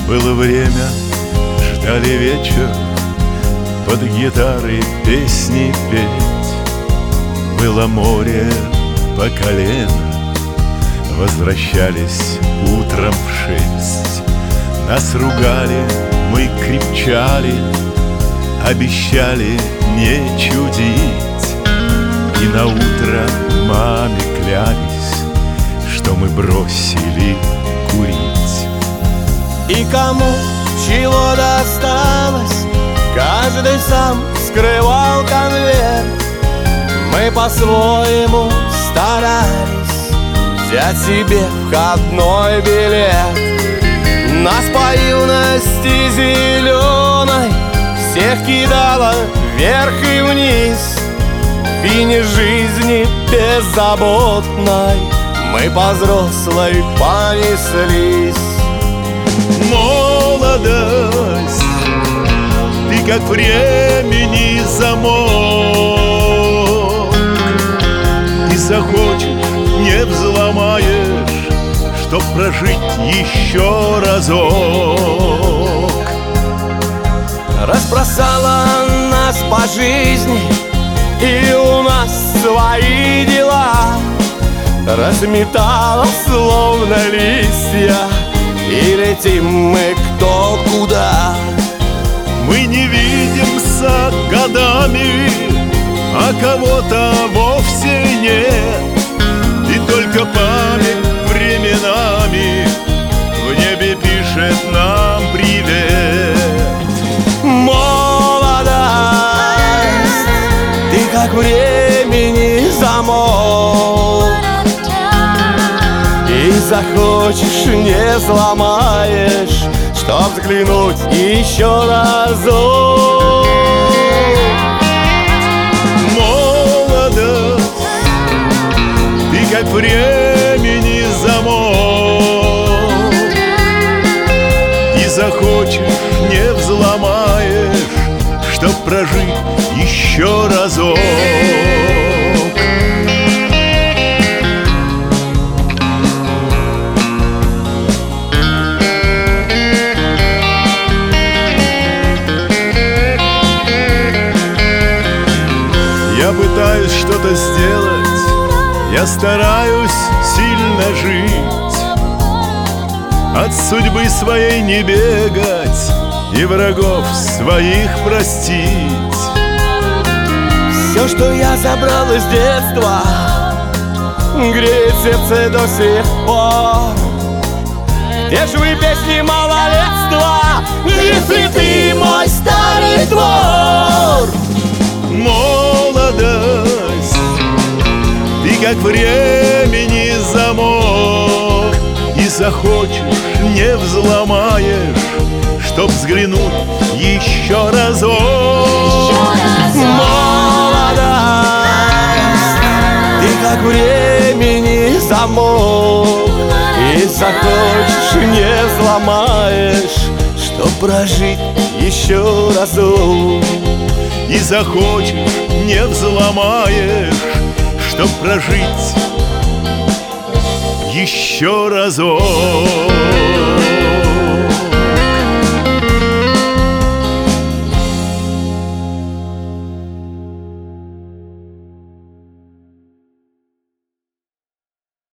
Было время, ждали вечер, под гитары песни петь. Было море по колено, возвращались утром в 6. Нас ругали, мы кричали, обещали не чудить. И наутро маме клялись, что мы бросили курить. И кому чего досталось, каждый сам скрывал конверт. Мы по-своему старались взять себе входной билет. Нас по юности зеленой всех кидало вверх и вниз. В фине жизни беззаботной мы по взрослой понеслись. Молодость, ты как времени замок. И захочешь, не взломаешь, чтоб прожить еще разок. Разбросала нас по жизни, и у нас свои дела. Разметала словно листья, и летим мы кто куда. Мы не видимся годами, а кого-то вовсе нет. И только память временами в небе пишет нам привет. Молодость, ты как времени замок. И захочешь, не сломаешь, чтоб взглянуть еще разок. Молодость, ты как времени замок. И захочешь, не взломаешь, чтоб прожить еще разок. Я пытаюсь что-то сделать, я стараюсь сильно жить, от судьбы своей не бегать и врагов своих простить. Все, что я забрал из детства, греет сердце до сих пор. Где ж вы, песни малолетства, если ты мой старый двор? Молодость, ты как времени замок. И захочешь, не взломаешь, чтоб взглянуть еще разок. Молодость, ты как времени замок. И захочешь, не взломаешь, чтоб прожить еще разок. И захочешь, не взломаешь, чтоб прожить еще разок.